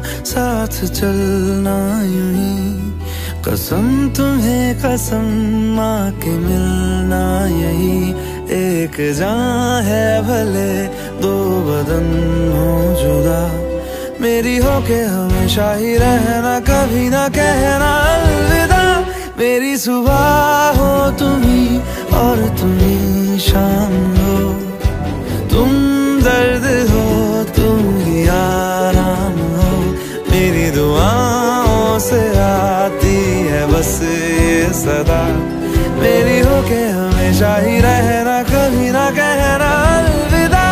साथ चलना यूं ही। कसम तुम्हें कसम, माँ के मिलना यही। एक जान है भले दो बदन हो जुदा, मेरी हो के हमेशा ही रहना, कभी ना कहना अलविदा। मेरी सुबह हो तुम्ही और तुम्ही शाम हो, तुम दर्द हो तुम ही आराम हो। मेरी दुआओं से आती है बस ये सदा, मेरी हो के हमेशा ही रहना, कभी ना कहना अलविदा।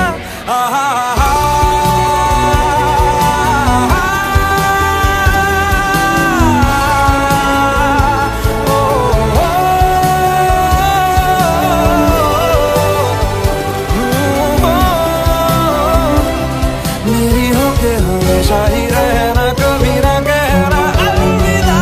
मेरी हो के हमेशा ही रहना, कभी ना कहना अलविदा।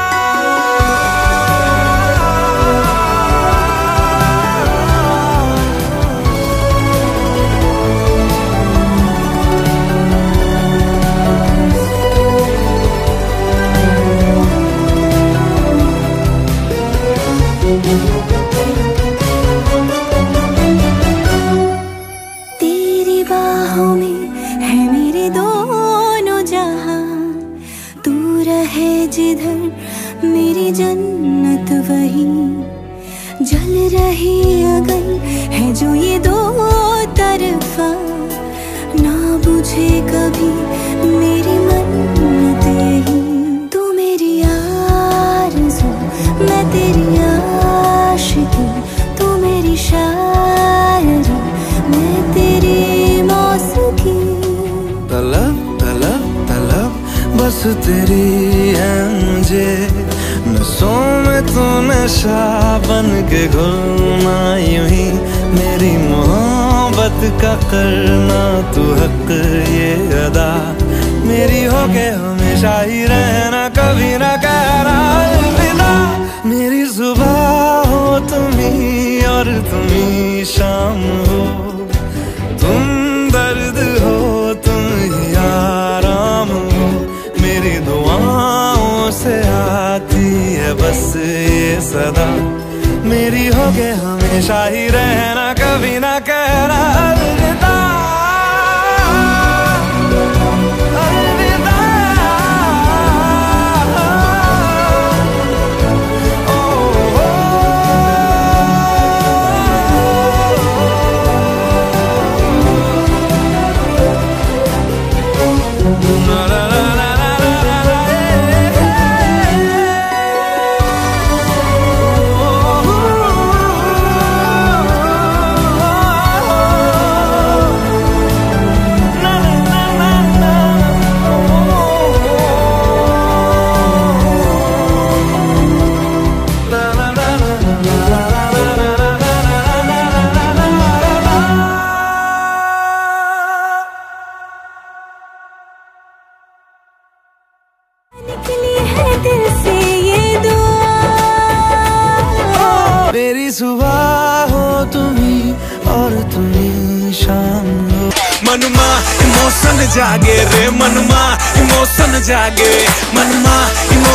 तेरी बाहों में है मेरे दोनों जहां, तू रहे जिधर मेरी जन्नत वही। जल रही अगन है जो ये दो तरफा, ना बुझे कभी मेरी मन्नत यही। तू मेरी आरज़ू मैं तेरी आशिकी, तू मेरी शायरी मैं तेरी मौसीकी। तलब तलब तलब बस तेरी है मुझे, नसों में तू नशा बन के घुलना यूं ही। मेरी मोहब्बत का करना तू हक ये अदा, मेरी हो के हमेशा ही रहना, कभी ना कहना अलविदा। मेरी सुबह हो तुम्ही और तुम्ही शाम हो, तुम दर्द हो तुम ही आराम हो। मेरी दुआओं से आती है बस ये सदा, मेरी हो के हमेशा ही रहना, कभी ना कहना अलविदा। अलविदा। निकली है दिल से ये दुआ, मेरी सुबह हो तुम्ही और तुम्ही शाम हो। मनमा इमोशन जागे रे, मनमा इमोशन जागे, मनमा